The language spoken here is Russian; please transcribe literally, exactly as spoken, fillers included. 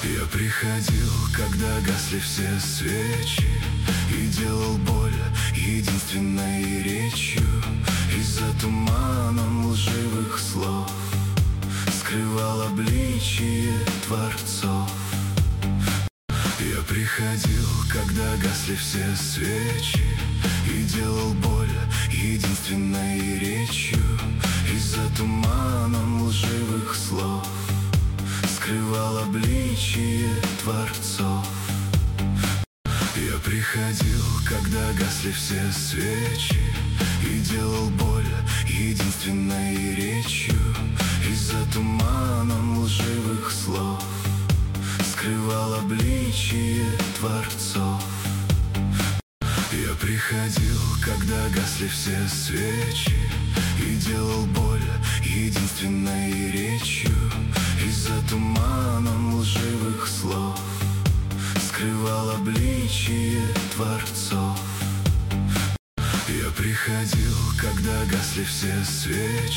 Я приходил, когда гасли все свечи, и делал боль единственной речью. И за туманом лживых слов скрывал обличие творцов. Я приходил, когда гасли все свечи, и делал боль единственной речью. И за туманом лживых слов скрывал обличие творцов. Я приходил, когда гасли все свечи, и делал боль единственной речью. И за туманом лживых слов скрывал обличие творцов. Я приходил, когда гасли все свечи, и делал боль единственной речью. И за туманом лживых слов скрывал обличие творцов. Я приходил, когда гасли все свечи,